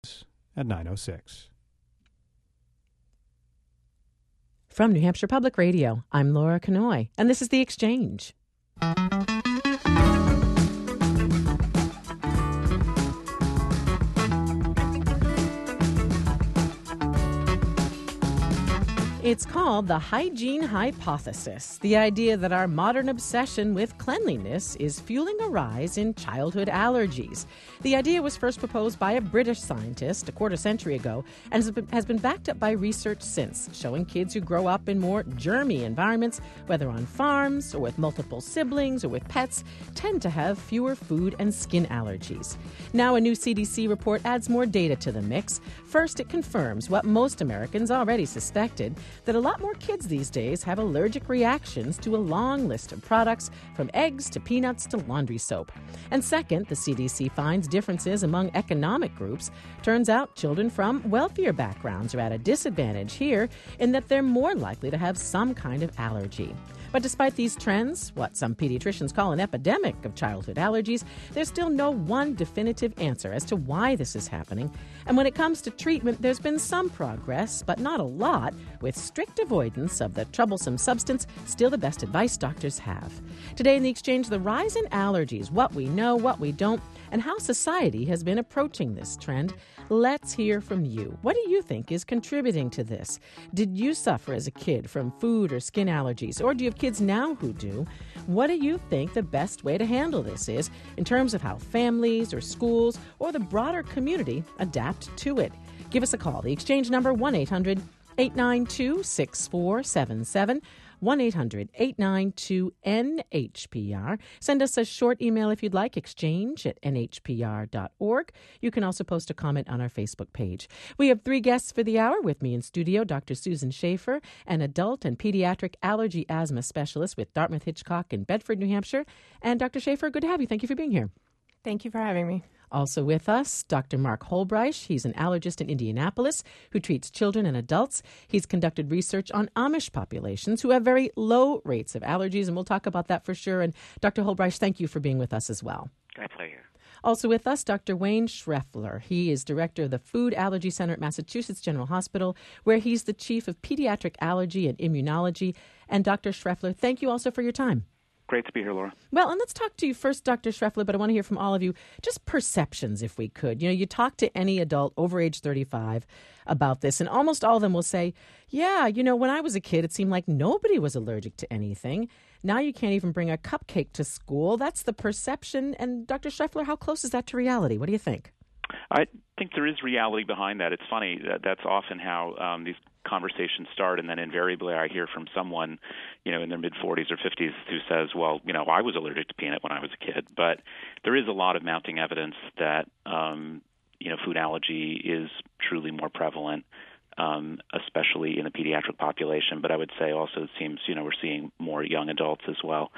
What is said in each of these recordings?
at 9:06. From New Hampshire Public Radio, I'm Laura Kanoy, and this is The Exchange. It's called the hygiene hypothesis, the idea that our modern obsession with cleanliness is fueling a rise in childhood allergies. The idea was first proposed by a British scientist a quarter century ago and has been backed up by research since, showing kids who grow up in more germy environments, whether on farms or with multiple siblings or with pets, tend to have fewer food and skin allergies. Now a new CDC report adds more data to the mix. First, it confirms what most Americans already suspected, that a lot more kids these days have allergic reactions to a long list of products, from eggs to peanuts to laundry soap. And second, the CDC finds differences among economic groups. Turns out children from wealthier backgrounds are at a disadvantage here in that they're more likely to have some kind of allergy. But despite these trends, what some pediatricians call an epidemic of childhood allergies, there's still no one definitive answer as to why this is happening. And when it comes to treatment, there's been some progress, but not a lot, with strict avoidance of the troublesome substance still the best advice doctors have. Today in The Exchange, the rise in allergies, what we know, what we don't, and how society has been approaching this trend. Let's hear from you. What do you think is contributing to this? Did you suffer as a kid from food or skin allergies, or do you have kids now who do? What do you think the best way to handle this is in terms of how families or schools or the broader community adapt to it? Give us a call. The Exchange number, 1-800-892-6477. 1-800-892-NHPR. Send us a short email if you'd like, exchange@nhpr.org. You can also post a comment on our Facebook page. We have 3 guests for the hour. With me in studio, Dr. Susan Schaefer, an adult and pediatric allergy asthma specialist with Dartmouth-Hitchcock in Bedford, New Hampshire. And Dr. Schaefer, good to have you. Thank you for being here. Thank you for having me. Also with us, Dr. Mark Holbreich. He's an allergist in Indianapolis who treats children and adults. He's conducted research on Amish populations who have very low rates of allergies, and we'll talk about that for sure. And Dr. Holbreich, thank you for being with us as well. My pleasure. Also with us, Dr. Wayne Schreffler. He is director of the Food Allergy Center at Massachusetts General Hospital, where he's the chief of pediatric allergy and immunology. And Dr. Schreffler, thank you also for your time. Great to be here, Laura. Well, and let's talk to you first, Dr. Schreffler, but I want to hear from all of you, just perceptions, if we could. You know, you talk to any adult over age 35 about this, and almost all of them will say, yeah, you know, when I was a kid, it seemed like nobody was allergic to anything. Now you can't even bring a cupcake to school. That's the perception. And Dr. Schreffler, how close is that to reality? What do you think? I think there is reality behind that. It's funny that's often how these conversations start, and then invariably I hear from someone, you know, in their mid-40s or 50s who says, well, you know, I was allergic to peanut when I was a kid. But there is a lot of mounting evidence that, you know, food allergy is truly more prevalent, especially in the pediatric population. But I would say also it seems, you know, we're seeing more young adults as well.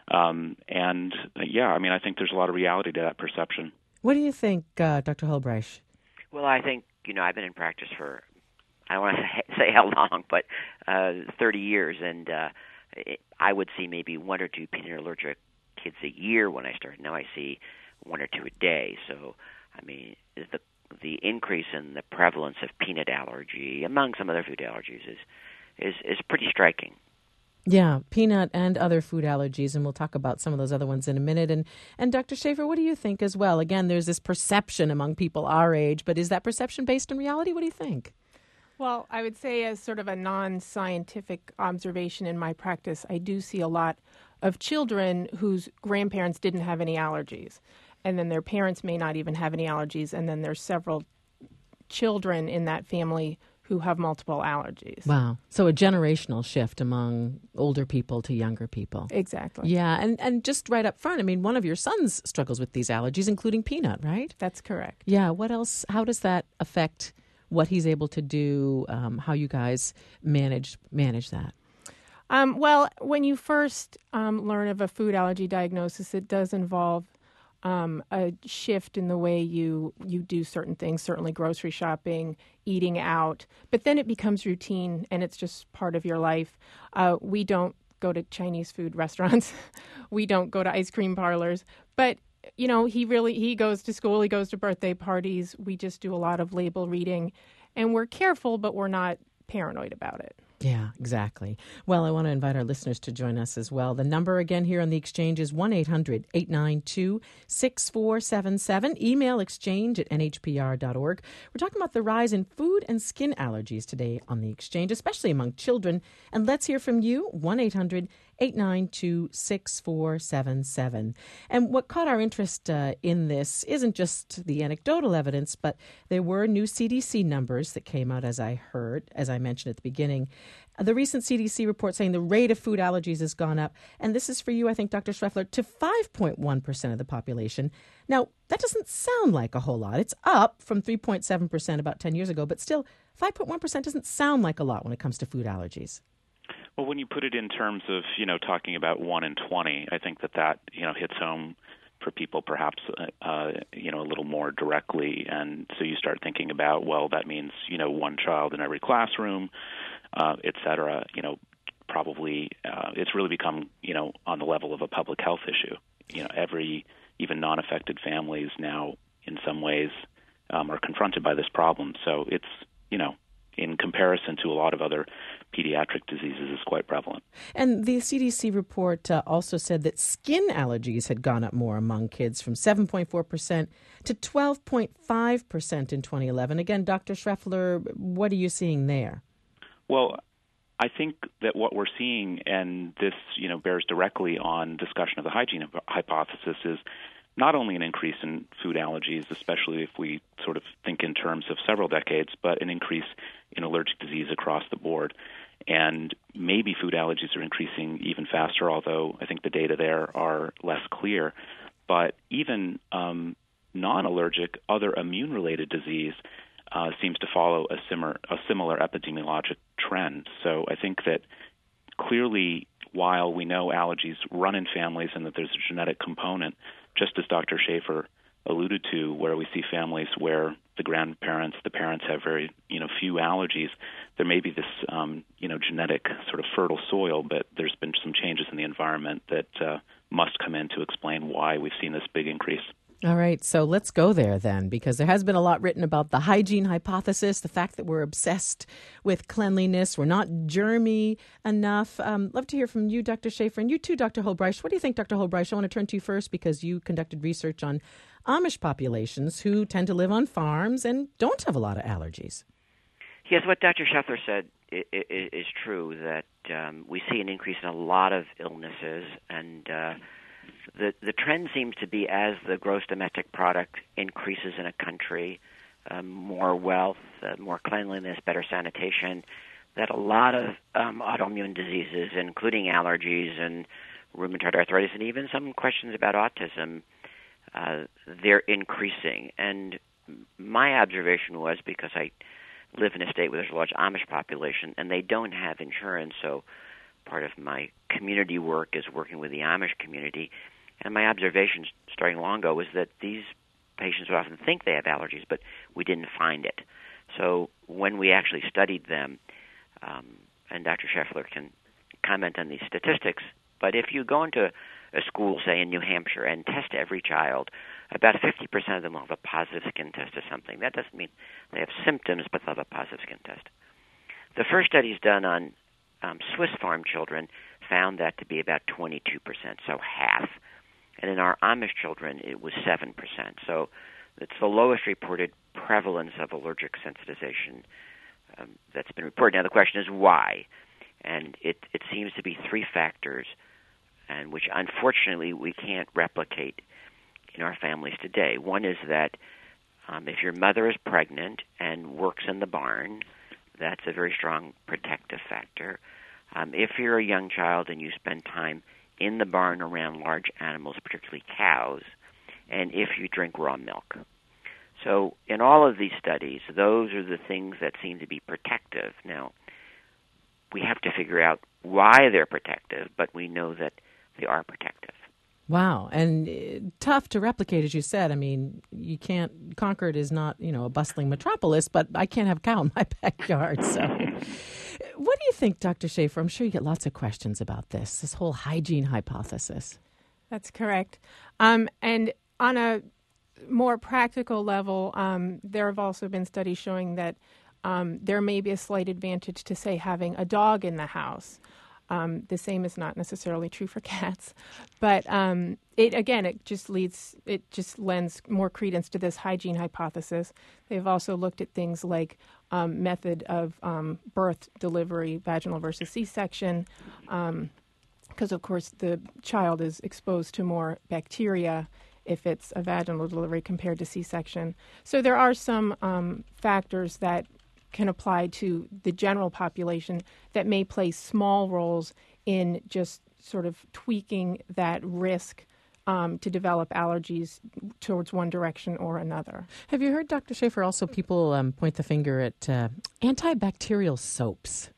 Yeah, I mean, I think there's a lot of reality to that perception. What do you think, Dr. Holbreich? Well, I think, you know, I've been in practice for, I don't want to say how long, but 30 years, and I would see maybe 1 or 2 peanut allergic kids a year when I started. Now I see 1 or 2 a day. So, I mean, the increase in the prevalence of peanut allergy among some other food allergies is pretty striking. Yeah, peanut and other food allergies, and we'll talk about some of those other ones in a minute. And Dr. Schaefer, what do you think as well? Again, there's this perception among people our age, but is that perception based in reality? What do you think? Well, I would say as sort of a non-scientific observation in my practice, I do see a lot of children whose grandparents didn't have any allergies, and then their parents may not even have any allergies, and then there's several children in that family who have multiple allergies. Wow. So a generational shift among older people to younger people. Exactly. Yeah, and just right up front, I mean, one of your sons struggles with these allergies, including peanut, right? That's correct. Yeah, what else? How does that affect what he's able to do, how you guys manage that? Well, when you first learn of a food allergy diagnosis, it does involve a shift in the way you do certain things, certainly grocery shopping, eating out. But then it becomes routine, and it's just part of your life. We don't go to Chinese food restaurants. We don't go to ice cream parlors. But he goes to school, he goes to birthday parties. We just do a lot of label reading, and we're careful, but we're not paranoid about it. Yeah, exactly. Well, I want to invite our listeners to join us as well. The number again here on the Exchange is 1-800-892-6477. Email exchange@nhpr.org. We're talking about the rise in food and skin allergies today on the Exchange, especially among children. And let's hear from you, 1-800-892-6477. And what caught our interest in this isn't just the anecdotal evidence, but there were new CDC numbers that came out, as I mentioned at the beginning. The recent CDC report saying the rate of food allergies has gone up, and this is for you, I think, Dr. Schreffler, to 5.1% of the population. Now, that doesn't sound like a whole lot. It's up from 3.7% about 10 years ago, but still, 5.1% doesn't sound like a lot when it comes to food allergies. Well, when you put it in terms of, talking about 1 in 20, I think that hits home for people perhaps, a little more directly. And so you start thinking about, well, that means, one child in every classroom, et cetera. Probably it's really become, on the level of a public health issue. Even non-affected families now, in some ways, are confronted by this problem. So it's, in comparison to a lot of other pediatric diseases, is quite prevalent. And the CDC report also said that skin allergies had gone up more among kids from 7.4% to 12.5% in 2011. Again, Dr. Schreffler, what are you seeing there? Well, I think that what we're seeing, and this, bears directly on discussion of the hygiene hypothesis, is not only an increase in food allergies, especially if we sort of think in terms of several decades, but an increase in allergic disease across the board. And maybe food allergies are increasing even faster, although I think the data there are less clear. But even non-allergic, other immune-related disease seems to follow a similar epidemiologic trend. So I think that clearly, while we know allergies run in families and that there's a genetic component, just as Dr. Schaefer alluded to, where we see families where the grandparents, the parents have very, few allergies, there may be this, genetic sort of fertile soil, but there's been some changes in the environment that must come in to explain why we've seen this big increase. All right, so let's go there then, because there has been a lot written about the hygiene hypothesis, the fact that we're obsessed with cleanliness, we're not germy enough. Love to hear from you, Dr. Schaefer, and you too, Dr. Holbreich. What do you think, Dr. Holbreich? I want to turn to you first because you conducted research on Amish populations who tend to live on farms and don't have a lot of allergies. Yes, what Dr. Schreffler said is true, that we see an increase in a lot of illnesses, and the trend seems to be, as the gross domestic product increases in a country, more wealth, more cleanliness, better sanitation, that a lot of autoimmune diseases, including allergies and rheumatoid arthritis, and even some questions about autism, they're increasing. And my observation was, because I live in a state where there's a large Amish population, and they don't have insurance, so part of my community work is working with the Amish community. And my observation starting long ago was that these patients would often think they have allergies, but we didn't find it. So when we actually studied them, and Dr. Schreffler can comment on these statistics, but if you go into a school, say in New Hampshire, and test every child, about 50% of them will have a positive skin test or something. That doesn't mean they have symptoms, but they'll have a positive skin test. The first studies done on Swiss farm children found that to be about 22%, so half. And in our Amish children, it was 7%. So it's the lowest reported prevalence of allergic sensitization that's been reported. Now, the question is why? And it seems to be three factors, and which unfortunately we can't replicate in our families today. One is that if your mother is pregnant and works in the barn, that's a very strong protective factor. If you're a young child and you spend time in the barn around large animals, particularly cows, and if you drink raw milk. So in all of these studies, those are the things that seem to be protective. Now, we have to figure out why they're protective, but we know that they are protective. Wow, and tough to replicate, as you said. I mean, you can't, Concord is not, a bustling metropolis, but I can't have a cow in my backyard, so... What do you think, Dr. Schaefer? I'm sure you get lots of questions about this whole hygiene hypothesis. That's correct. And on a more practical level, there have also been studies showing that there may be a slight advantage to, say, having a dog in the house. The same is not necessarily true for cats, but it just lends more credence to this hygiene hypothesis. They've also looked at things like method of birth, delivery, vaginal versus C-section, because of course the child is exposed to more bacteria if it's a vaginal delivery compared to C-section. So there are some factors that can apply to the general population that may play small roles in just sort of tweaking that risk to develop allergies towards one direction or another. Have you heard, Dr. Schaefer, also people point the finger at antibacterial soaps?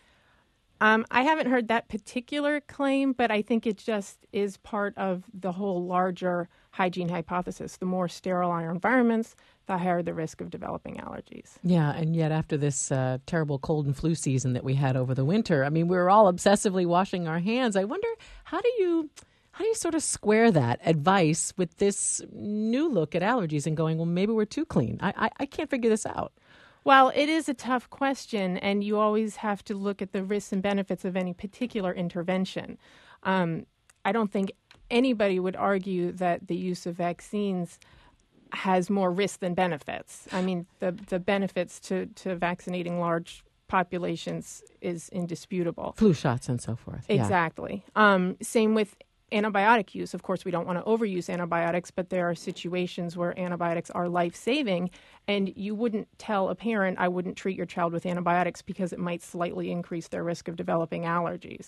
I haven't heard that particular claim, but I think it just is part of the whole larger hygiene hypothesis. The more sterile our environments, the higher the risk of developing allergies. Yeah, and yet after this terrible cold and flu season that we had over the winter, I mean, we were all obsessively washing our hands. I wonder, how do you sort of square that advice with this new look at allergies and going, well, maybe we're too clean? I can't figure this out. Well, it is a tough question, and you always have to look at the risks and benefits of any particular intervention. I don't think anybody would argue that the use of vaccines has more risk than benefits. I mean, the benefits to vaccinating large populations is indisputable. Flu shots and so forth. Exactly. Same with antibiotic use. Of course, we don't want to overuse antibiotics, but there are situations where antibiotics are life-saving, and you wouldn't tell a parent, I wouldn't treat your child with antibiotics because it might slightly increase their risk of developing allergies.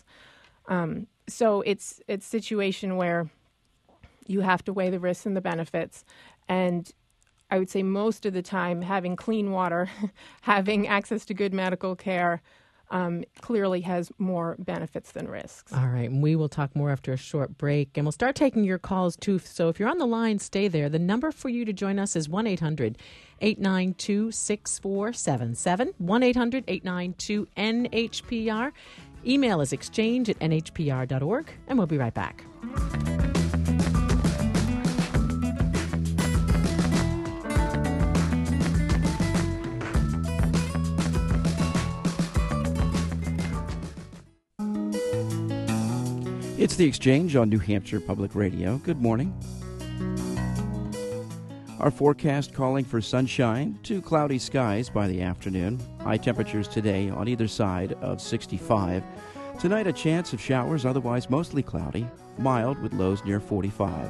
So it's a situation where you have to weigh the risks and the benefits, and I would say most of the time having clean water, having access to good medical care, clearly has more benefits than risks. All right, and we will talk more after a short break, and we'll start taking your calls too. So if you're on the line, stay there. The number for you to join us is 1-800-892-6477, 1-800-892-NHPR. Email is exchange@nhpr.org, and we'll be right back. It's The Exchange on New Hampshire Public Radio. Good morning. Our forecast calling for sunshine to cloudy skies by the afternoon. High temperatures today on either side of 65. Tonight a chance of showers, otherwise mostly cloudy. Mild with lows near 45.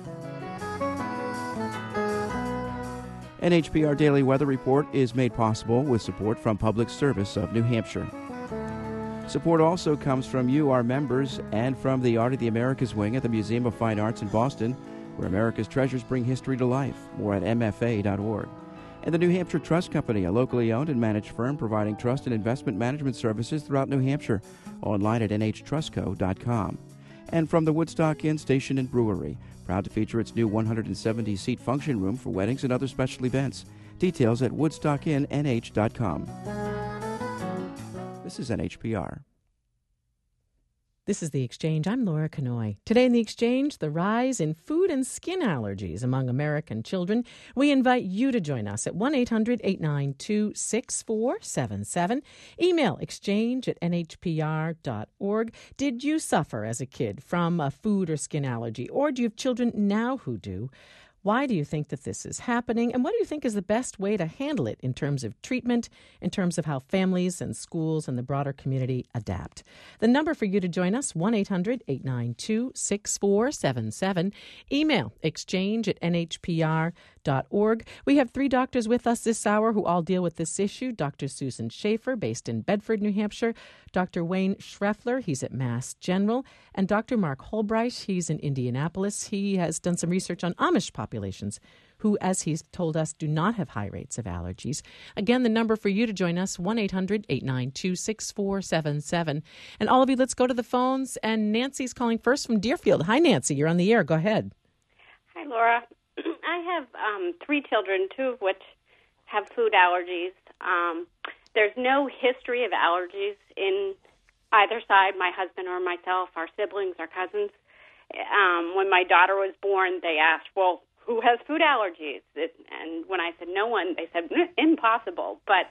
NHPR Daily Weather Report is made possible with support from Public Service of New Hampshire. Support also comes from you, our members, and from the Art of the Americas wing at the Museum of Fine Arts in Boston, where America's treasures bring history to life. More at mfa.org. And the New Hampshire Trust Company, a locally owned and managed firm providing trust and investment management services throughout New Hampshire. Online at nhtrustco.com. And from the Woodstock Inn Station and Brewery, proud to feature its new 170-seat function room for weddings and other special events. Details at woodstockinnnh.com. This is NHPR. This is The Exchange. I'm Laura Kanoy. Today in The Exchange, the rise in food and skin allergies among American children. We invite you to join us at 1-800-892-6477. Email exchange@nhpr.org. Did you suffer as a kid from a food or skin allergy, or do you have children now who do? Why do you think that this is happening? And what do you think is the best way to handle it in terms of treatment, in terms of how families and schools and the broader community adapt? The number for you to join us, 1-800-892-6477. Email exchange@nhpr.org. We have 3 doctors with us this hour who all deal with this issue. Dr. Susan Schaefer, based in Bedford, New Hampshire. Dr. Wayne Schreffler, he's at Mass General. And Dr. Mark Holbright, he's in Indianapolis. He has done some research on Amish populations who, as he's told us, do not have high rates of allergies. Again, the number for you to join us, 1-800-892-6477. And all of you, let's go to the phones. And Nancy's calling first from Deerfield. Hi, Nancy. You're on the air. Go ahead. Hi, Laura. I have 3 children, 2 of which have food allergies. There's no history of allergies in either side, my husband or myself, our siblings, our cousins. When my daughter was born, they asked, well, who has food allergies? And when I said no one, they said impossible. But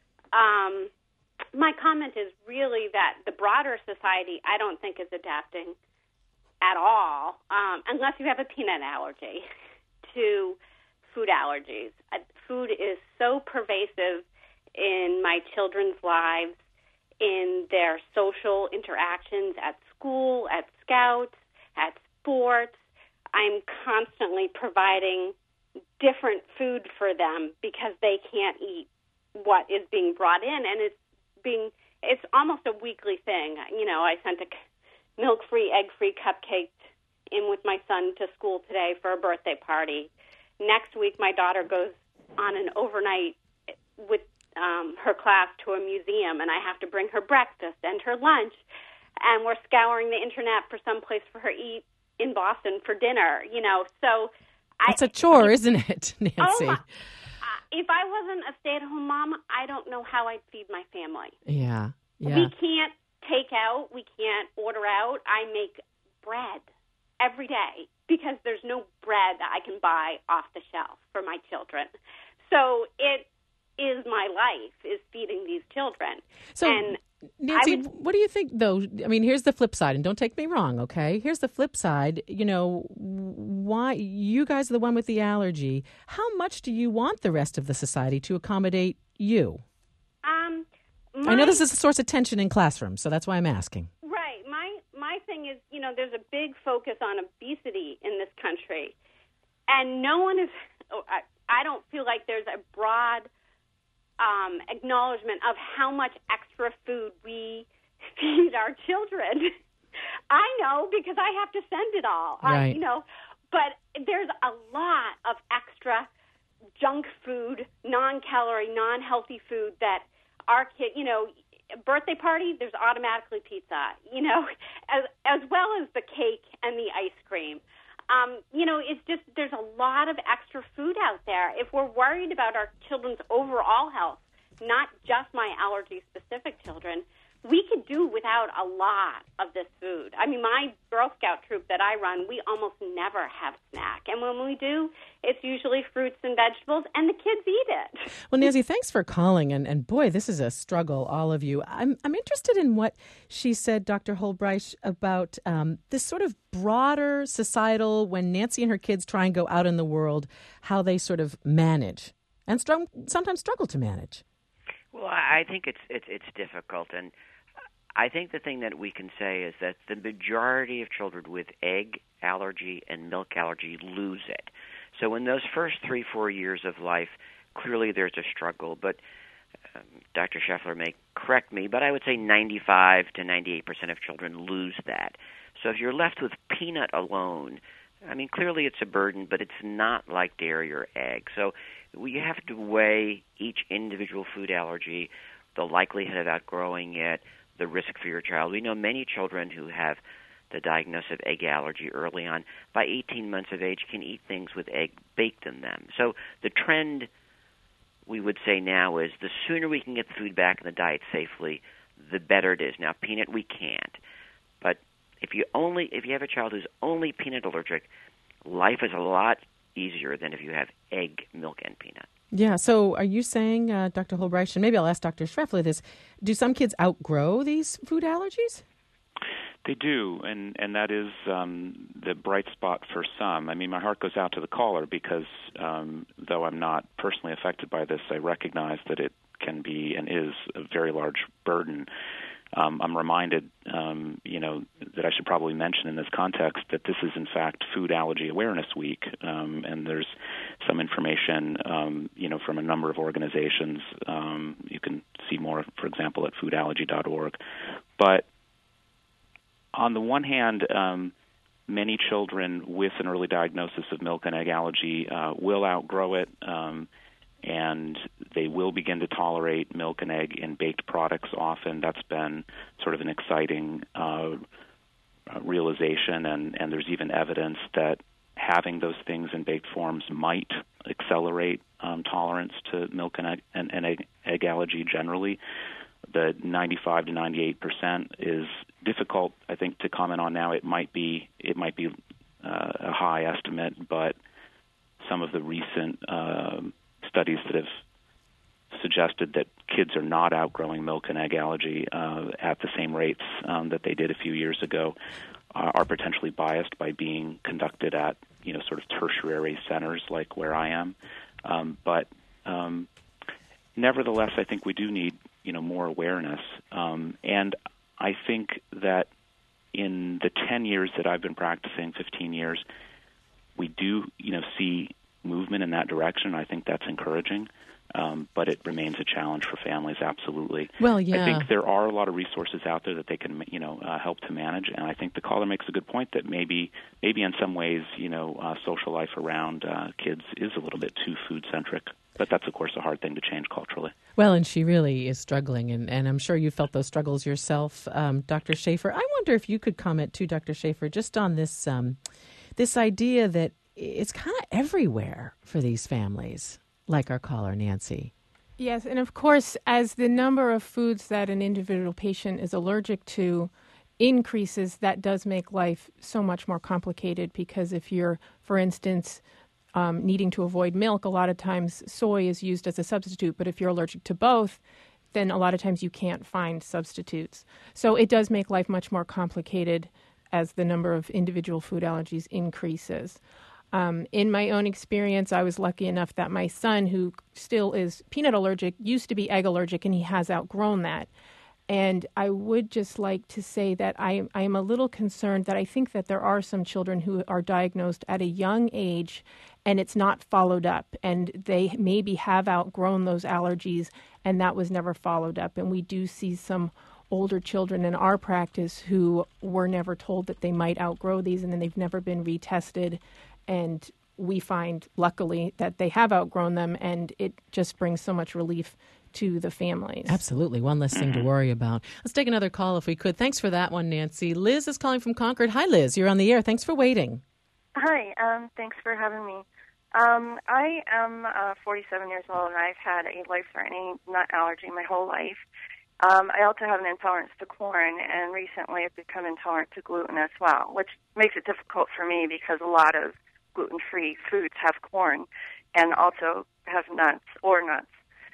my comment is really that the broader society, I don't think, is adapting at all, unless you have a peanut allergy, to food allergies. Food is so pervasive in my children's lives, in their social interactions at school, at Scouts, at sports. I'm constantly providing different food for them because they can't eat what is being brought in, and it's almost a weekly thing. You know, I sent a milk-free, egg-free cupcake in with my son to school today for a birthday party. Next week, my daughter goes on an overnight with her class to a museum, and I have to bring her breakfast and her lunch, and we're scouring the internet for some place for her to eat in Boston for dinner, you know. So it's a chore, isn't it, Nancy? If I wasn't a stay-at-home mom, I don't know how I'd feed my family. Yeah. We can't take out. We can't order out. I make bread every day because there's no bread that I can buy off the shelf for my children. So it is my life, is feeding these children. So, and Nancy, what do you think, though? I mean, here's the flip side, and don't take me wrong, okay? Here's the flip side. You know, why you guys are the one with the allergy. How much do you want the rest of the society to accommodate you? I know this is a source of tension in classrooms, so that's why I'm asking. Right. My thing is, you know, there's a big focus on obesity in this country, and no one is. I don't feel like there's a broad acknowledgement of how much extra food we feed our children. I know because I have to send it all. Right. You know, but there's a lot of extra junk food, non-calorie, non-healthy food that our kid, you know, birthday party, there's automatically pizza, you know, as well as the cake and the ice cream. You know, it's just there's a lot of extra food out there. If we're worried about our children's overall health, not just my allergy-specific children, we could do without a lot of this food. I mean, my Girl Scout troop that I run, we almost never have snack. And when we do, it's usually fruits and vegetables, and the kids eat it. Well, Nancy, thanks for calling. And boy, this is a struggle, all of you. I'm interested in what she said, Dr. Holbreich, about this sort of broader societal, when Nancy and her kids try and go out in the world, how they sort of manage and sometimes struggle to manage. Well, I think it's difficult, and I think the thing that we can say is that the majority of children with egg allergy and milk allergy lose it. So in those first 3-4 years of life, clearly there's a struggle. But Dr. Scheffler may correct me, but I would say 95 to 98% of children lose that. So if you're left with peanut alone, I mean, clearly it's a burden, but it's not like dairy or egg. So you have to weigh each individual food allergy, the likelihood of outgrowing it, the risk for your child. We know many children who have the diagnosis of egg allergy early on, by 18 months of age, can eat things with egg baked in them. So the trend, we would say now, is the sooner we can get the food back in the diet safely, the better it is. Now, peanut, we can't. But if you have a child who's only peanut allergic, life is a lot easier than if you have egg, milk, and peanut. Yeah, so are you saying, Dr. Holbreich, and maybe I'll ask Dr. Scheffler this, do some kids outgrow these food allergies? They do, and that is the bright spot for some. I mean, my heart goes out to the caller because though I'm not personally affected by this, I recognize that it can be and is a very large burden. I'm reminded, that I should probably mention in this context that this is, in fact, Food Allergy Awareness Week, and there's some information, from a number of organizations. You can see more, for example, at foodallergy.org. But on the one hand, many children with an early diagnosis of milk and egg allergy will outgrow it, and they will begin to tolerate milk and egg in baked products often. That's been sort of an exciting realization, and there's even evidence that having those things in baked forms might accelerate tolerance to milk and egg allergy generally. The 95 to 98% is difficult, I think, to comment on now. It might be a high estimate, but some of the recent studies that have suggested that kids are not outgrowing milk and egg allergy at the same rates that they did a few years ago are potentially biased by being conducted at sort of tertiary centers like where I am. But nevertheless, I think we do need more awareness. And I think that in the 10 years that I've been practicing, 15 years, we do see movement in that direction. I think that's encouraging. But it remains a challenge for families, absolutely. Well, yeah. I think there are a lot of resources out there that they can, help to manage. And I think the caller makes a good point that maybe in some ways, social life around kids is a little bit too food-centric. But that's, of course, a hard thing to change culturally. Well, and she really is struggling, and I'm sure you felt those struggles yourself, Dr. Schaefer. I wonder if you could comment, too, Dr. Schaefer, just on this this idea that it's kind of everywhere for these families, like our caller, Nancy. Yes, and of course, as the number of foods that an individual patient is allergic to increases, that does make life so much more complicated, because if you're, for instance, needing to avoid milk, a lot of times soy is used as a substitute, but if you're allergic to both, then a lot of times you can't find substitutes. So it does make life much more complicated as the number of individual food allergies increases. In my own experience, I was lucky enough that my son, who still is peanut allergic, used to be egg allergic, and he has outgrown that. And I would just like to say that I am a little concerned that I think that there are some children who are diagnosed at a young age and it's not followed up, and they maybe have outgrown those allergies and that was never followed up. And we do see some older children in our practice who were never told that they might outgrow these, and then they've never been retested. And we find, luckily, that they have outgrown them, and it just brings so much relief to the families. Absolutely. One less thing to worry about. Let's take another call if we could. Thanks for that one, Nancy. Liz is calling from Concord. Hi, Liz. You're on the air. Thanks for waiting. Hi. Thanks for having me. I am 47 years old, and I've had a life-threatening nut allergy my whole life. I also have an intolerance to corn, and recently I've become intolerant to gluten as well, which makes it difficult for me because a lot of gluten-free foods have corn and also have nuts or nuts.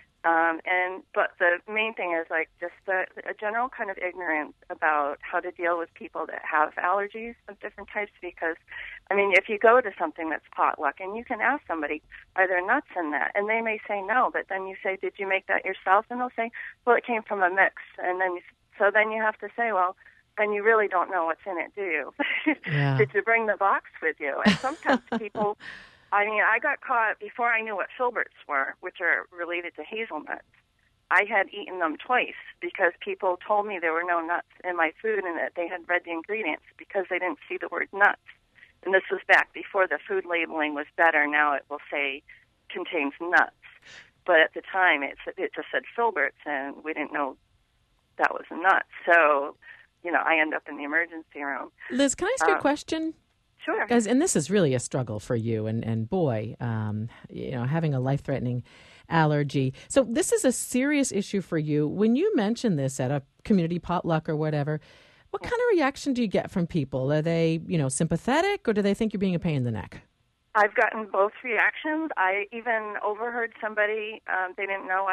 But the main thing is just a general kind of ignorance about how to deal with people that have allergies of different types, because, if you go to something that's potluck and you can ask somebody, are there nuts in that? And they may say no, but then you say, did you make that yourself? And they'll say, well, it came from a mix. And then you have to say, well, and you really don't know what's in it, do you? Yeah. Did you bring the box with you? And sometimes people, I got caught before I knew what filberts were, which are related to hazelnuts. I had eaten them twice because people told me there were no nuts in my food and that they had read the ingredients because they didn't see the word nuts. And this was back before the food labeling was better. Now it will say contains nuts. But at the time, it just said filberts, and we didn't know that was nuts. So, I end up in the emergency room. Liz, can I ask you a question? Sure. Guys, and this is really a struggle for you, and boy, having a life-threatening allergy. So this is a serious issue for you. When you mention this at a community potluck or whatever, what kind of reaction do you get from people? Are they, sympathetic, or do they think you're being a pain in the neck? I've gotten both reactions. I even overheard somebody, they didn't know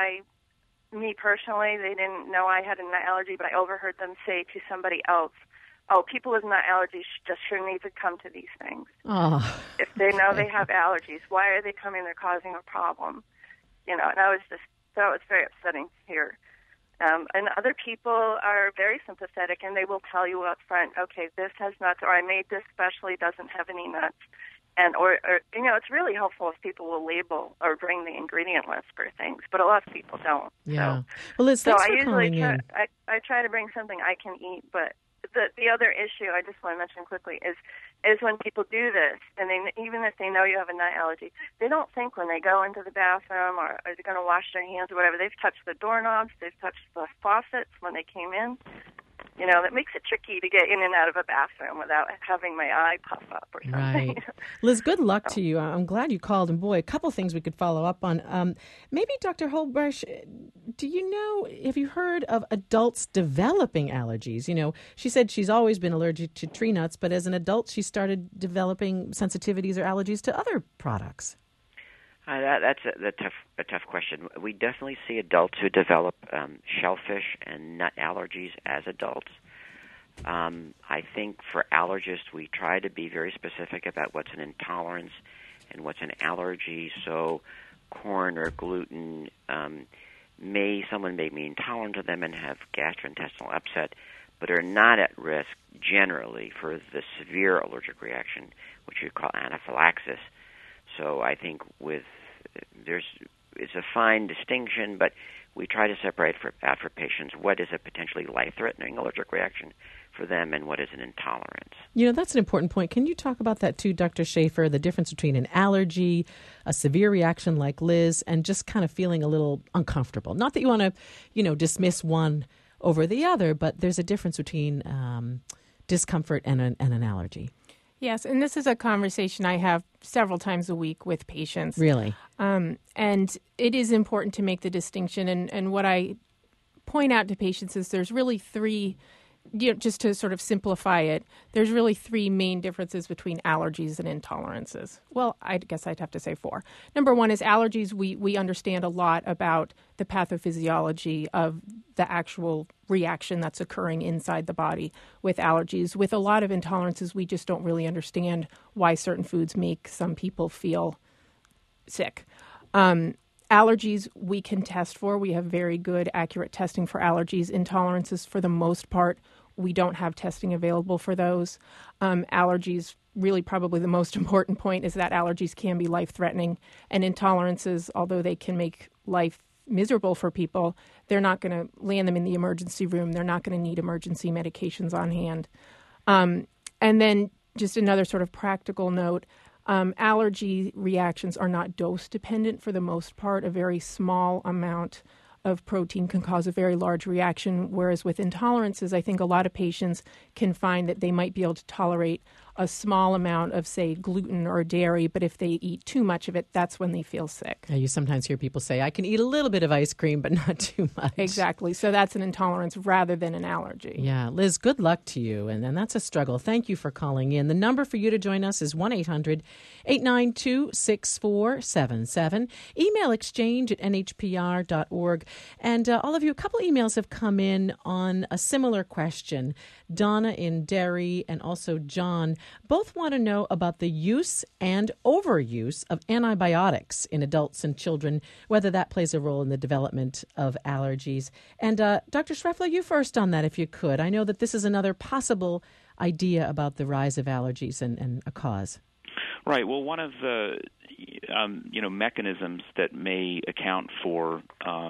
me personally, they didn't know I had a nut allergy, but I overheard them say to somebody else, oh, people with nut allergies just shouldn't even come to these things. Oh. If they know they have allergies, why are they coming? They're causing a problem. And that was very upsetting to hear. And other people are very sympathetic, and they will tell you up front, okay, this has nuts, or I made this specially, doesn't have any nuts. And or it's really helpful if people will label or bring the ingredient list for things, but a lot of people don't. Yeah. Well, Liz, thanks for calling in. I try to bring something I can eat, but the other issue I just want to mention quickly is when people do this, and even if they know you have a nut allergy, they don't think when they go into the bathroom or they're going to wash their hands or whatever, they've touched the doorknobs, they've touched the faucets when they came in. That makes it tricky to get in and out of a bathroom without having my eye puff up or something. Right. Liz, good luck to you. I'm glad you called. And boy, a couple things we could follow up on. Maybe Dr. Holbrush, have you heard of adults developing allergies? She said she's always been allergic to tree nuts, but as an adult, she started developing sensitivities or allergies to other products. That's a tough question. We definitely see adults who develop shellfish and nut allergies as adults. I think for allergists, we try to be very specific about what's an intolerance and what's an allergy. So corn or gluten, someone may be intolerant to them and have gastrointestinal upset, but are not at risk generally for the severe allergic reaction, which we call anaphylaxis. So I think it's a fine distinction, but we try to separate out for patients what is a potentially life-threatening allergic reaction for them and what is an intolerance. That's an important point. Can you talk about that too, Dr. Schaefer, the difference between an allergy, a severe reaction like Liz, and just kind of feeling a little uncomfortable? Not that you want to, dismiss one over the other, but there's a difference between discomfort and an allergy. Yes, and this is a conversation I have several times a week with patients. Really? And it is important to make the distinction. And what I point out to patients is there's really three, just to sort of simplify it, there's really three main differences between allergies and intolerances. Well, I guess I'd have to say four. Number one is allergies. We understand a lot about the pathophysiology of the actual reaction that's occurring inside the body with allergies. With a lot of intolerances, we just don't really understand why certain foods make some people feel sick. Allergies we can test for. We have very good, accurate testing for allergies. Intolerances, for the most part, we don't have testing available for those. Allergies, really probably the most important point is that allergies can be life-threatening. And intolerances, although they can make life miserable for people, they're not going to land them in the emergency room. They're not going to need emergency medications on hand. And then just another sort of practical note, allergy reactions are not dose-dependent for the most part. A very small amount of protein can cause a very large reaction, whereas with intolerances, I think a lot of patients can find that they might be able to tolerate a small amount of, say, gluten or dairy, but if they eat too much of it, that's when they feel sick. Yeah, you sometimes hear people say, I can eat a little bit of ice cream, but not too much. Exactly. So that's an intolerance rather than an allergy. Yeah. Liz, good luck to you. And that's a struggle. Thank you for calling in. The number for you to join us is 1-800-892-6477. Email exchange@nhpr.org. And all of you, a couple emails have come in on a similar question. Donna in Derry and also John both want to know about the use and overuse of antibiotics in adults and children, whether that plays a role in the development of allergies. And Dr. Schreffler, you first on that, if you could. I know that this is another possible idea about the rise of allergies and a cause. Right. Well, one of the mechanisms that may account for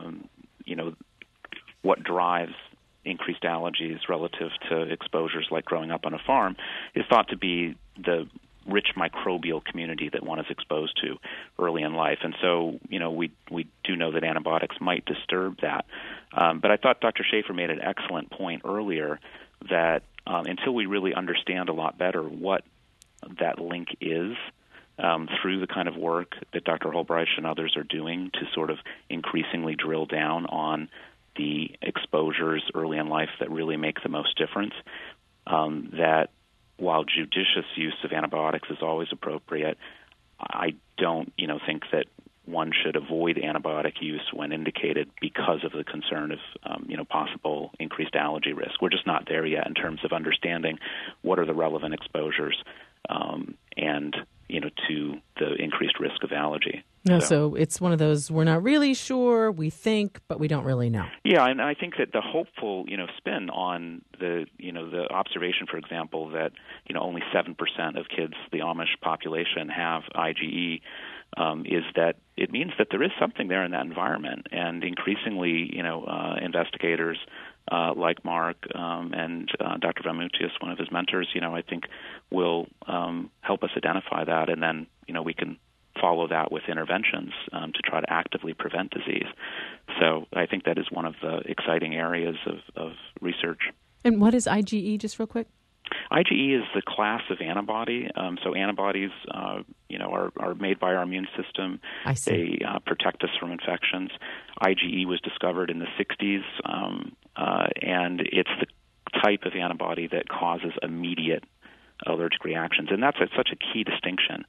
what drives increased allergies relative to exposures like growing up on a farm is thought to be the rich microbial community that one is exposed to early in life. And so, we do know that antibiotics might disturb that. But I thought Dr. Schaefer made an excellent point earlier that until we really understand a lot better what that link is, through the kind of work that Dr. Holbreich and others are doing to sort of increasingly drill down on the exposures early in life that really make the most difference, that while judicious use of antibiotics is always appropriate, I don't, think that one should avoid antibiotic use when indicated because of the concern of, possible increased allergy risk. We're just not there yet in terms of understanding what are the relevant exposures and, to the increased risk of allergy. No, so it's one of those, we're not really sure, we think, but we don't really know. Yeah, and I think that the hopeful, spin on the observation, for example, that, only 7% of kids, the Amish population, have IgE, is that it means that there is something there in that environment. And increasingly, investigators like Mark and Dr. Vamutius, one of his mentors, I think will help us identify that, and then, we can follow that with interventions to try to actively prevent disease. So I think that is one of the exciting areas of research. And what is IgE, just real quick? IgE is the class of antibody. So antibodies, are made by our immune system. I see. They protect us from infections. IgE was discovered in the 60s, and it's the type of antibody that causes immediate allergic reactions. And that's such a key distinction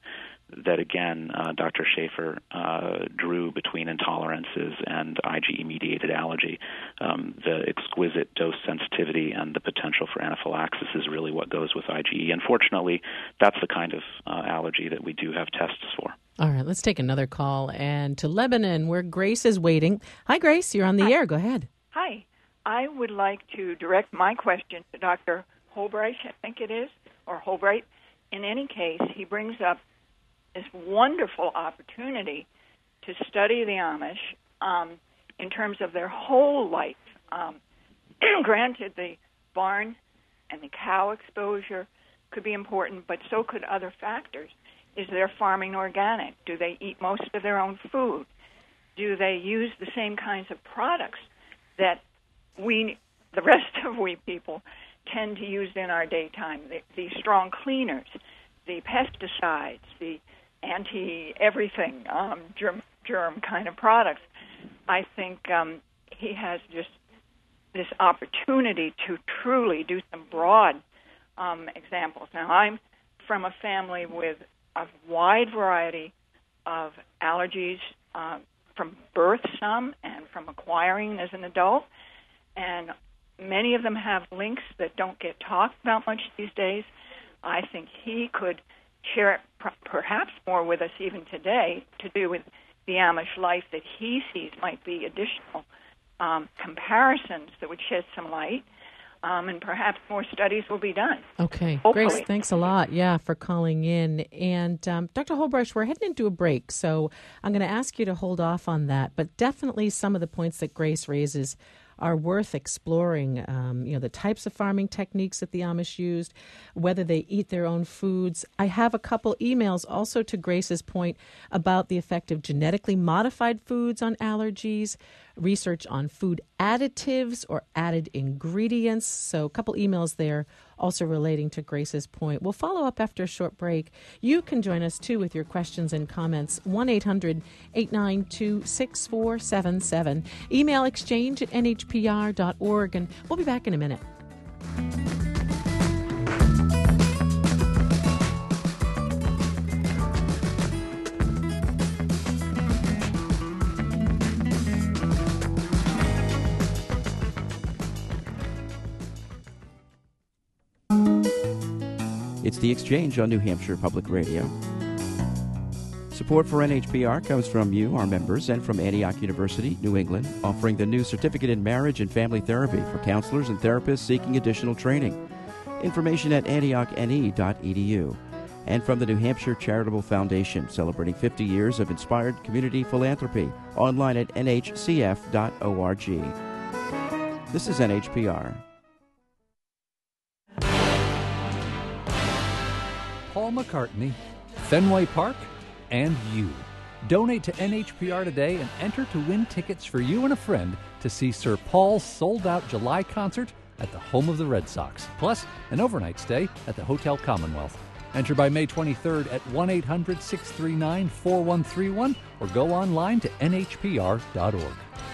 that again, Dr. Schaefer drew between intolerances and IgE-mediated allergy. The exquisite dose sensitivity and the potential for anaphylaxis is really what goes with IgE. Unfortunately, that's the kind of allergy that we do have tests for. All right, let's take another call and to Lebanon, where Grace is waiting. Hi, Grace. You're on the air. Go ahead. Hi. I would like to direct my question to Dr. Holbright, I think it is, or Holbright. In any case, he brings up this wonderful opportunity to study the Amish in terms of their whole life. Granted, the barn and the cow exposure could be important, but so could other factors. Is their farming organic? Do they eat most of their own food? Do they use the same kinds of products that we, the rest of we people, tend to use in our daytime? The strong cleaners, the pesticides, the anti-everything germ kind of products. I think he has just this opportunity to truly do some broad examples. Now, I'm from a family with a wide variety of allergies from birth, some, and from acquiring as an adult. And many of them have links that don't get talked about much these days. I think he could share it perhaps more with us even today to do with the Amish life that he sees might be additional comparisons that would shed some light. And perhaps more studies will be done. Okay. Hopefully. Grace, thanks a lot, for calling in. And Dr. Holbright, we're heading into a break, so I'm going to ask you to hold off on that. But definitely some of the points that Grace raises are worth exploring. The types of farming techniques that the Amish used, whether they eat their own foods. I have a couple emails also to Grace's point about the effect of genetically modified foods on allergies, research on food additives or added ingredients. So a couple emails there also relating to Grace's point. We'll follow up after a short break. You can join us, too, with your questions and comments. 1-800-892-6477. Email exchange@nhpr.org, and we'll be back in a minute. It's The Exchange on New Hampshire Public Radio. Support for NHPR comes from you, our members, and from Antioch University, New England, offering the new Certificate in Marriage and Family Therapy for counselors and therapists seeking additional training. Information at antiochne.edu. And from the New Hampshire Charitable Foundation, celebrating 50 years of inspired community philanthropy, online at nhcf.org. This is NHPR. Paul McCartney, Fenway Park, and you. Donate to NHPR today and enter to win tickets for you and a friend to see Sir Paul's sold-out July concert at the home of the Red Sox, plus an overnight stay at the Hotel Commonwealth. Enter by May 23rd at 1-800-639-4131 or go online to nhpr.org.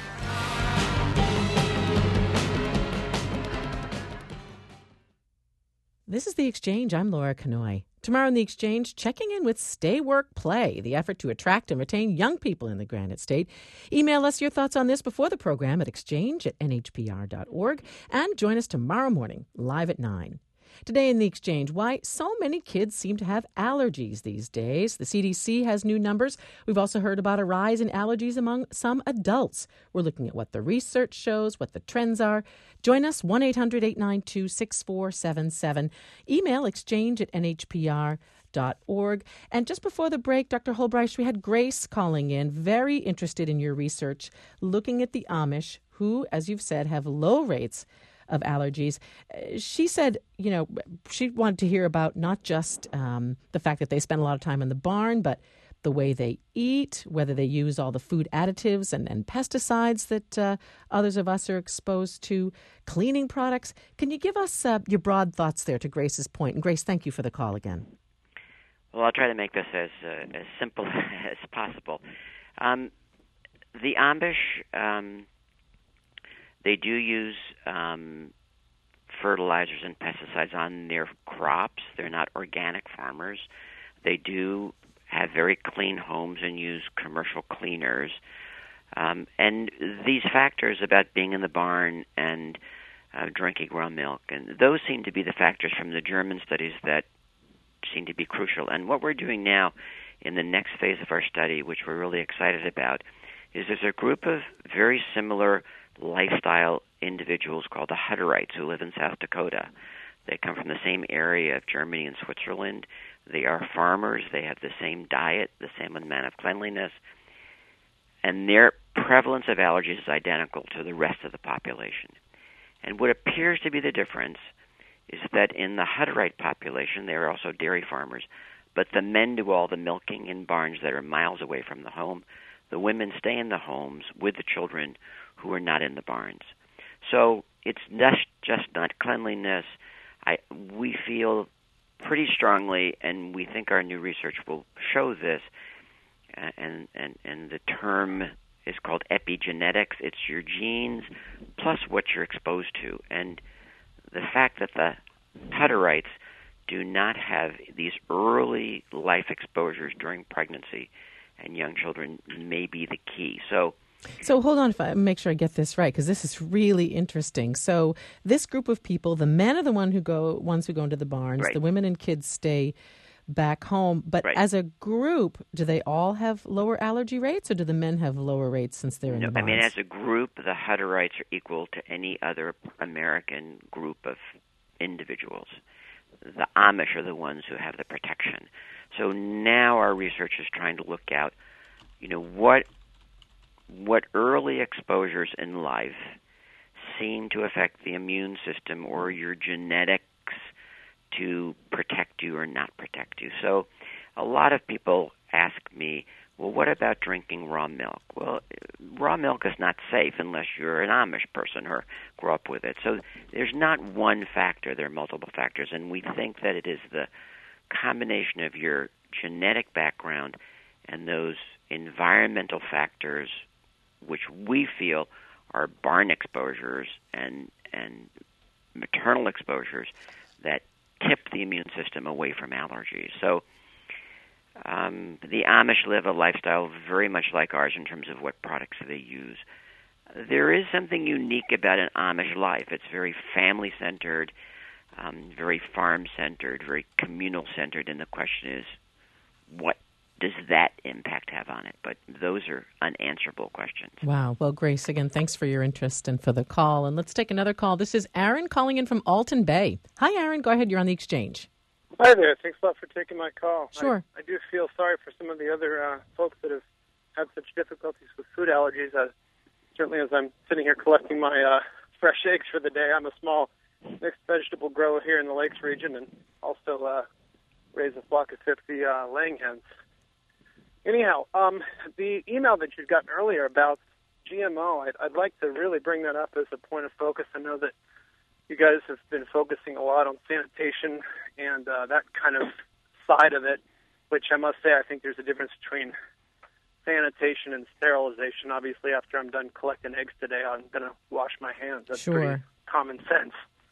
This is The Exchange. I'm Laura Kanoy. Tomorrow in The Exchange, checking in with Stay Work Play, the effort to attract and retain young people in the Granite State. Email us your thoughts on this before the program at exchange@nhpr.org and join us tomorrow morning, live at 9. Today in The Exchange, why so many kids seem to have allergies these days. The CDC has new numbers. We've also heard about a rise in allergies among some adults. We're looking at what the research shows, what the trends are. Join us, 1-800-892-6477. Email exchange@nhpr.org. And just before the break, Dr. Holbright, we had Grace calling in, very interested in your research, looking at the Amish, who, as you've said, have low rates of allergies. She said, she wanted to hear about not just the fact that they spend a lot of time in the barn, but the way they eat, whether they use all the food additives and pesticides that others of us are exposed to, cleaning products. Can you give us your broad thoughts there to Grace's point? And Grace, thank you for the call again. Well, I'll try to make this as simple as possible. The Amish, they do use fertilizers and pesticides on their crops. They're not organic farmers. They do have very clean homes and use commercial cleaners. And these factors about being in the barn and drinking raw milk, and those seem to be the factors from the German studies that seem to be crucial. And what we're doing now in the next phase of our study, which we're really excited about, is there's a group of very similar lifestyle individuals called the Hutterites who live in South Dakota. They come from the same area of Germany and Switzerland. They are farmers. They have the same diet, the same amount of cleanliness, and their prevalence of allergies is identical to the rest of the population. And what appears to be the difference is that in the Hutterite population, they are also dairy farmers, but the men do all the milking in barns that are miles away from the home. The women stay in the homes with the children who are not in the barns. So it's just not cleanliness. We feel pretty strongly, and we think our new research will show this, and the term is called epigenetics. It's your genes plus what you're exposed to. And the fact that the Hutterites do not have these early life exposures during pregnancy and young children may be the key. So hold on, if I make sure I get this right, because this is really interesting. So this group of people, the men are the ones who go into the barns. Right. The women and kids stay back home. But Right. as a group, do they all have lower allergy rates, or do the men have lower rates since they're in the barns? I mean, as a group, the Hutterites are equal to any other American group of individuals. The Amish are the ones who have the protection. So now our research is trying to look out, what early exposures in life seem to affect the immune system or your genetics to protect you or not protect you. So a lot of people ask me, well, what about drinking raw milk? Well, raw milk is not safe unless you're an Amish person or grew up with it. So there's not one factor. There are multiple factors, and we think that it is the combination of your genetic background and those environmental factors, which we feel are barn exposures and maternal exposures, that tip the immune system away from allergies. So the Amish live a lifestyle very much like ours in terms of what products they use. There is something unique about an Amish life. It's very family-centered, very farm-centered, very communal-centered, and the question is, what does that impact have on it? But those are unanswerable questions. Wow. Well, Grace, again, thanks for your interest and for the call. And let's take another call. This is Aaron calling in from Alton Bay. Hi, Aaron. Go ahead. You're on the exchange. Hi there. Thanks a lot for taking my call. Sure. I do feel sorry for some of the other folks that have had such difficulties with food allergies. Certainly, as I'm sitting here collecting my fresh eggs for the day, I'm a small mixed vegetable grower here in the Lakes region and also raise a flock of 50 laying hens. Anyhow, the email that you'd gotten earlier about GMO, I'd like to really bring that up as a point of focus. I know that you guys have been focusing a lot on sanitation and that kind of side of it, which I must say I think there's a difference between sanitation and sterilization. Obviously, after I'm done collecting eggs today, I'm going to wash my hands. That's pretty common sense.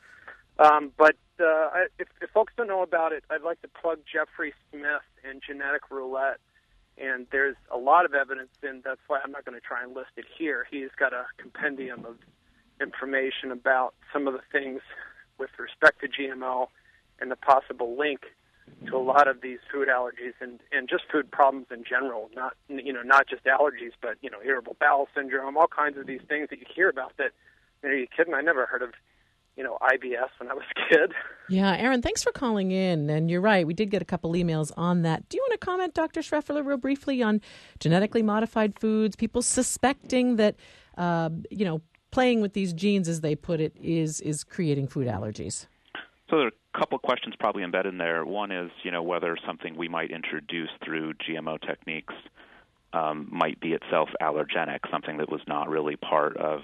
But if folks don't know about it, I'd like to plug Jeffrey Smith and Genetic Roulette. And there's a lot of evidence, and that's why I'm not going to try and list it here. He's got a compendium of information about some of the things with respect to GMO and the possible link to a lot of these food allergies and just food problems in general. Not just allergies, but irritable bowel syndrome, all kinds of these things that you hear about. That are you kidding? I never heard of IBS when I was a kid. Yeah, Aaron, thanks for calling in. And you're right, we did get a couple emails on that. Do you want to comment, Dr. Schreffler, real briefly on genetically modified foods, people suspecting that, playing with these genes, as they put it, is creating food allergies? So there are a couple questions probably embedded in there. One is, whether something we might introduce through GMO techniques might be itself allergenic, something that was not really part of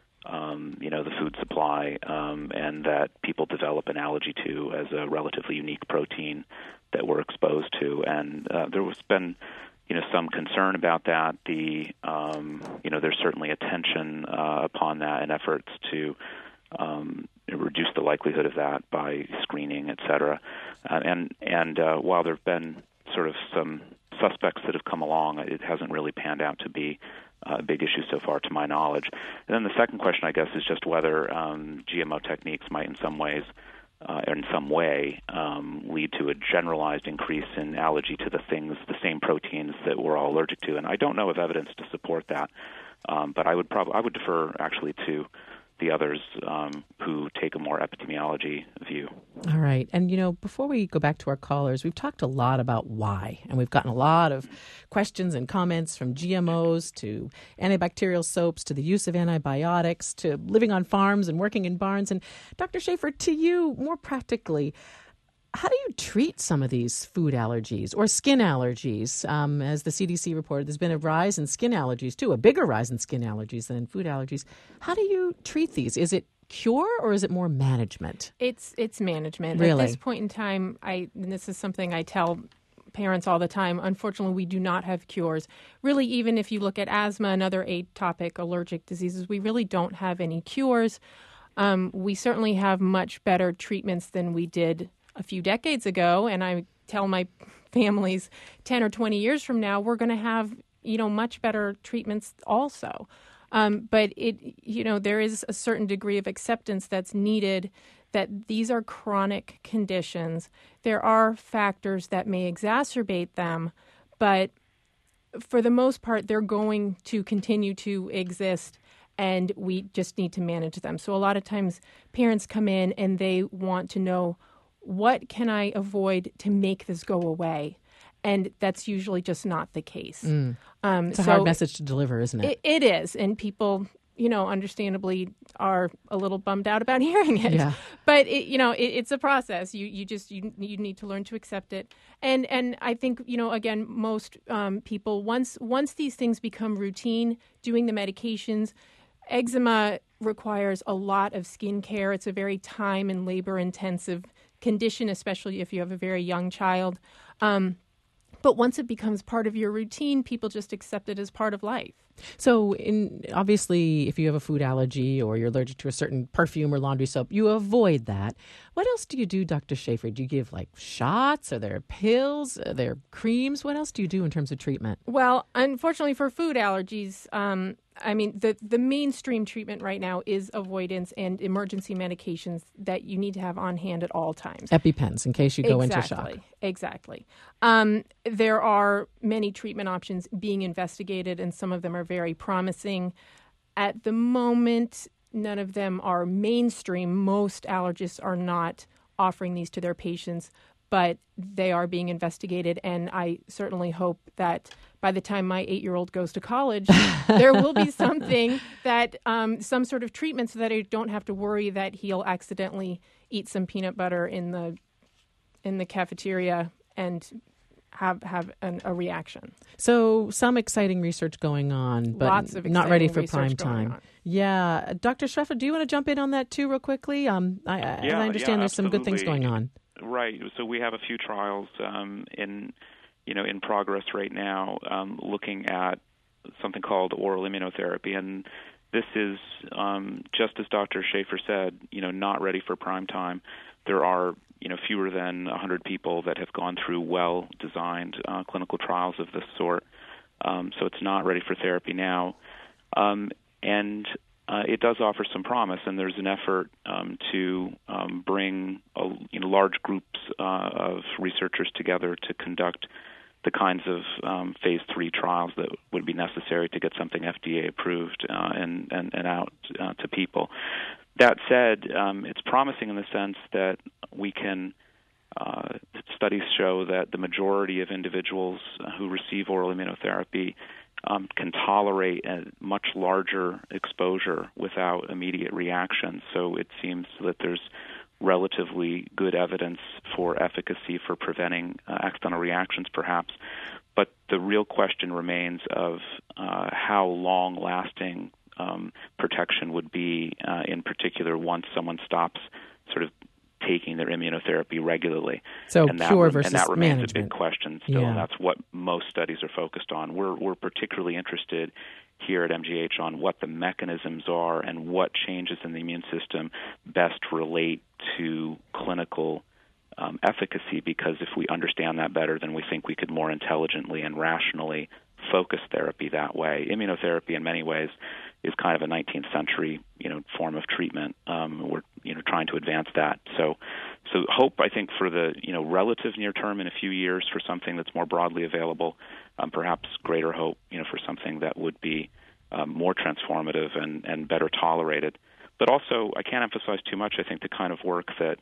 the food supply, and that people develop an allergy to as a relatively unique protein that we're exposed to. And there has been, some concern about that. There's certainly attention upon that and efforts to reduce the likelihood of that by screening, et cetera. And while there have been sort of some suspects that have come along, it hasn't really panned out to be a big issue so far, to my knowledge. And then the second question, I guess, is just whether GMO techniques might, in some ways, in some way, lead to a generalized increase in allergy to the same proteins that we're all allergic to. And I don't know of evidence to support that, but I would defer actually to the others who take a more epidemiology view. All right. And, before we go back to our callers, we've talked a lot about why, and we've gotten a lot of questions and comments from GMOs to antibacterial soaps to the use of antibiotics to living on farms and working in barns. And Dr. Schaefer, to you, more practically, how do you treat some of these food allergies or skin allergies? As the CDC reported, there's been a rise in skin allergies, too, a bigger rise in skin allergies than in food allergies. How do you treat these? Is it cure or is it more management? It's management. Really? At this point in time, and this is something I tell parents all the time, unfortunately, we do not have cures. Really, even if you look at asthma and other atopic allergic diseases, we really don't have any cures. We certainly have much better treatments than we did a few decades ago, and I tell my families 10 or 20 years from now, we're going to have, much better treatments also. But there is a certain degree of acceptance that's needed that these are chronic conditions. There are factors that may exacerbate them, but for the most part, they're going to continue to exist, and we just need to manage them. So a lot of times parents come in and they want to know, what can I avoid to make this go away? And that's usually just not the case. It's a hard message to deliver, isn't it? It is. And people, understandably are a little bummed out about hearing it. Yeah. But, it's a process. You need to learn to accept it. And I think, again, most people, once these things become routine, doing the medications, eczema requires a lot of skin care. It's a very time and labor-intensive condition, especially if you have a very young child. But once it becomes part of your routine, people just accept it as part of life. So obviously, if you have a food allergy or you're allergic to a certain perfume or laundry soap, you avoid that. What else do you do, Dr. Schaefer? Do you give shots? Are there pills? Are there creams? What else do you do in terms of treatment? Well, unfortunately for food allergies, the mainstream treatment right now is avoidance and emergency medications that you need to have on hand at all times. EpiPens, in case you go into shock. Exactly. There are many treatment options being investigated, and some of them are very promising. At the moment, none of them are mainstream. Most allergists are not offering these to their patients, but they are being investigated, and I certainly hope that by the time my 8-year-old goes to college, there will be something that, some sort of treatment so that I don't have to worry that he'll accidentally eat some peanut butter in the cafeteria and have a reaction. So some exciting research going on, but lots of not ready for prime time. Yeah. Dr. Schaefer, do you want to jump in on that too real quickly? I understand there's some good things going on. Right. So we have a few trials in progress right now, looking at something called oral immunotherapy, and this is just as Dr. Schaefer said, not ready for prime time. There are fewer than 100 people that have gone through well-designed clinical trials of this sort, so it's not ready for therapy now, and it does offer some promise, and there's an effort to bring large groups of researchers together to conduct the kinds of phase 3 trials that would be necessary to get something FDA approved and out to people. That said, it's promising in the sense that we can studies show that the majority of individuals who receive oral immunotherapy can tolerate a much larger exposure without immediate reaction. So it seems that there's relatively good evidence for efficacy for preventing accidental reactions, perhaps. But the real question remains of how long-lasting protection would be, in particular, once someone stops sort of taking their immunotherapy regularly. So and cure versus and that remains management. a big question still. Yeah. And that's what most studies are focused on. We're particularly interested here at MGH on what the mechanisms are and what changes in the immune system best relate to clinical efficacy, because if we understand that better, then we think we could more intelligently and rationally focus therapy that way. Immunotherapy, in many ways, is kind of a 19th century, form of treatment. We're, trying to advance that. So hope, I think, for the, relative near term in a few years for something that's more broadly available, perhaps greater hope, for something that would be more transformative and better tolerated. But also, I can't emphasize too much, I think, the kind of work that,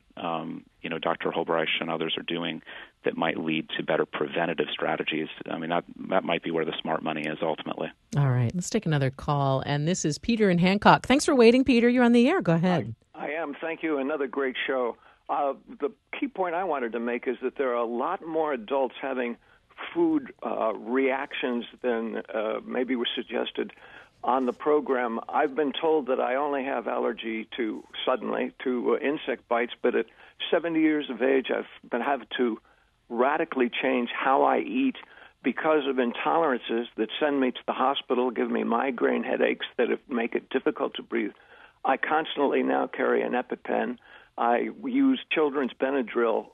Dr. Holbreich and others are doing that might lead to better preventative strategies. I mean, that might be where the smart money is ultimately. All right, let's take another call. And this is Peter in Hancock. Thanks for waiting, Peter. You're on the air. Go ahead. I am. Thank you. Another great show. The key point I wanted to make is that there are a lot more adults having food reactions than maybe was suggested on the program. I've been told that I only have allergy to insect bites, but at 70 years of age, I've been having to radically change how I eat because of intolerances that send me to the hospital, give me migraine headaches that make it difficult to breathe. I constantly now carry an EpiPen. I use children's Benadryl,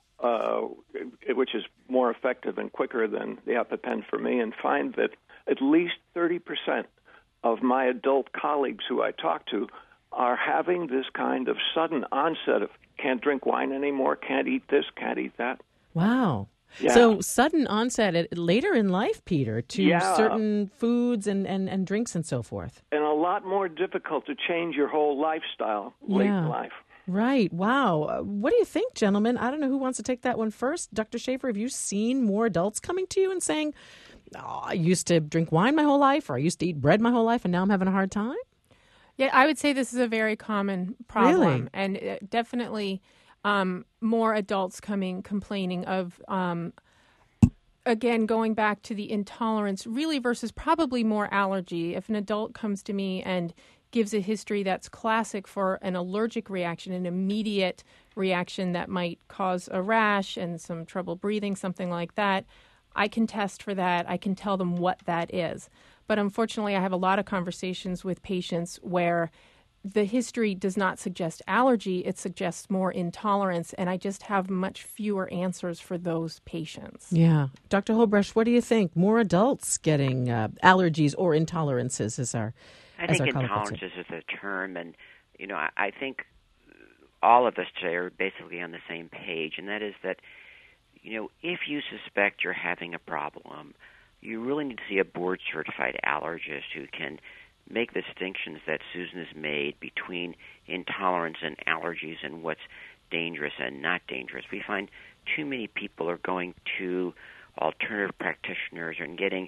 which is more effective and quicker than the EpiPen for me, and find that at least 30% of my adult colleagues who I talk to are having this kind of sudden onset of can't drink wine anymore, can't eat this, can't eat that. Wow. Yeah. So sudden onset later in life, Peter, to certain foods and drinks and so forth. And a lot more difficult to change your whole lifestyle late in life. Right. Wow. What do you think, gentlemen? I don't know who wants to take that one first. Dr. Schaefer, have you seen more adults coming to you and saying, I used to drink wine my whole life, or I used to eat bread my whole life, and now I'm having a hard time? Yeah, I would say this is a very common problem. Really? And definitely more adults complaining of, again, going back to the intolerance, really versus probably more allergy. If an adult comes to me and gives a history that's classic for an allergic reaction, an immediate reaction that might cause a rash and some trouble breathing, something like that, I can test for that. I can tell them what that is. But unfortunately, I have a lot of conversations with patients where the history does not suggest allergy. It suggests more intolerance, and I just have much fewer answers for those patients. Yeah. Dr. Holbrecht, what do you think? More adults getting allergies or intolerances as our I think intolerances is a term, and, I think all of us today are basically on the same page, and that is that, if you suspect you're having a problem, you really need to see a board-certified allergist who can make the distinctions that Susan has made between intolerance and allergies and what's dangerous and not dangerous. We find too many people are going to alternative practitioners and getting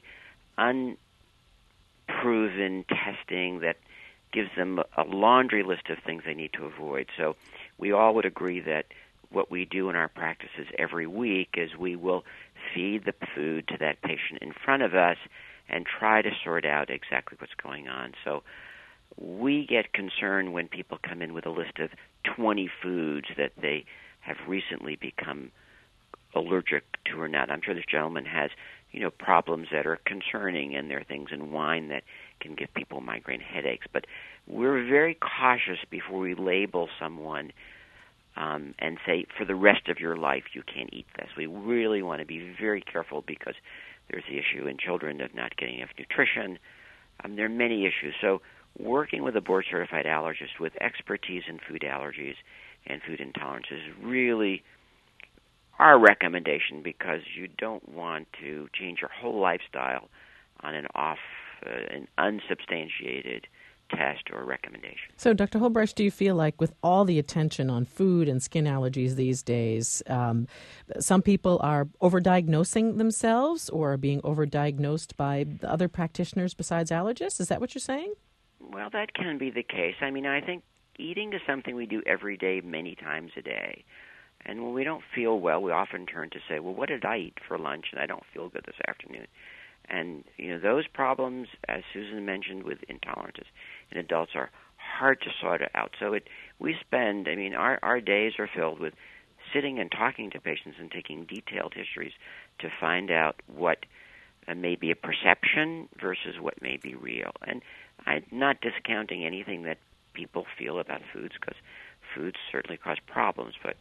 unproven testing that gives them a laundry list of things they need to avoid. So we all would agree that what we do in our practices every week is we will feed the food to that patient in front of us and try to sort out exactly what's going on. So we get concerned when people come in with a list of 20 foods that they have recently become allergic to or not. I'm sure this gentleman has, problems that are concerning, and there are things in wine that can give people migraine headaches. But we're very cautious before we label someone and say, for the rest of your life, you can't eat this. We really want to be very careful because there's the issue in children of not getting enough nutrition. There are many issues. So working with a board-certified allergist with expertise in food allergies and food intolerances is really our recommendation, because you don't want to change your whole lifestyle on an unsubstantiated test or recommendation. So, Dr. Holbrecht, do you feel like with all the attention on food and skin allergies these days, some people are overdiagnosing themselves or are being overdiagnosed by the other practitioners besides allergists? Is that what you're saying? Well, that can be the case. I mean, I think eating is something we do every day, many times a day. And when we don't feel well, we often turn to say, well, what did I eat for lunch? And I don't feel good this afternoon. And, those problems, as Susan mentioned, with intolerances in adults are hard to sort out. So our days are filled with sitting and talking to patients and taking detailed histories to find out what may be a perception versus what may be real. And I'm not discounting anything that people feel about foods, because foods certainly cause problems, but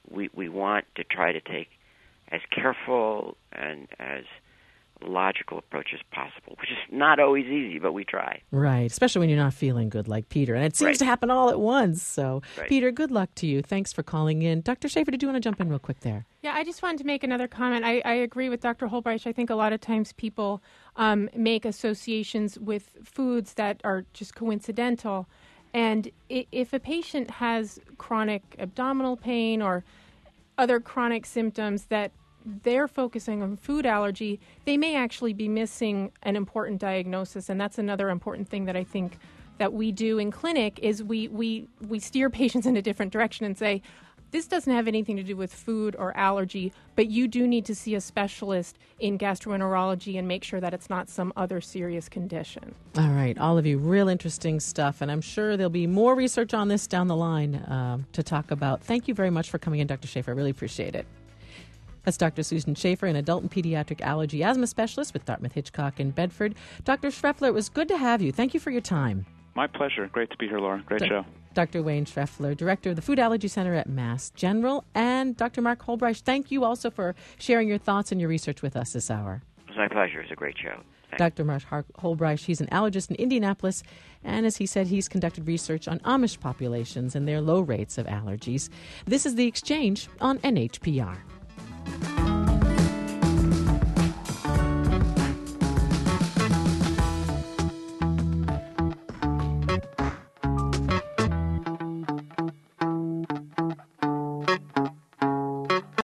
we want to try to take as careful and as logical approach as possible, which is not always easy, but we try. Right, especially when you're not feeling good like Peter. And it seems to happen all at once. So, Peter, good luck to you. Thanks for calling in. Dr. Schaefer, did you want to jump in real quick there? Yeah, I just wanted to make another comment. I agree with Dr. Holbreich. I think a lot of times people make associations with foods that are just coincidental. And if a patient has chronic abdominal pain or other chronic symptoms that they're focusing on food allergy, they may actually be missing an important diagnosis. And that's another important thing that I think that we do in clinic is we steer patients in a different direction and say, this doesn't have anything to do with food or allergy, but you do need to see a specialist in gastroenterology and make sure that it's not some other serious condition. All right, all of you, real interesting stuff, and I'm sure there'll be more research on this down the line to talk about. Thank you very much for coming in, Dr. Schaefer. I really appreciate it. That's Dr. Susan Schaefer, an adult and pediatric allergy asthma specialist with Dartmouth Hitchcock in Bedford. Dr. Schreffler, it was good to have you. Thank you for your time. My pleasure. Great to be here, Laura. Great show. Dr. Wayne Schreffler, director of the Food Allergy Center at Mass General, and Dr. Mark Holbreich, thank you also for sharing your thoughts and your research with us this hour. It was my pleasure. It was a great show. Thanks. Dr. Mark Holbreich, he's an allergist in Indianapolis, and as he said, he's conducted research on Amish populations and their low rates of allergies. This is The Exchange on NHPR.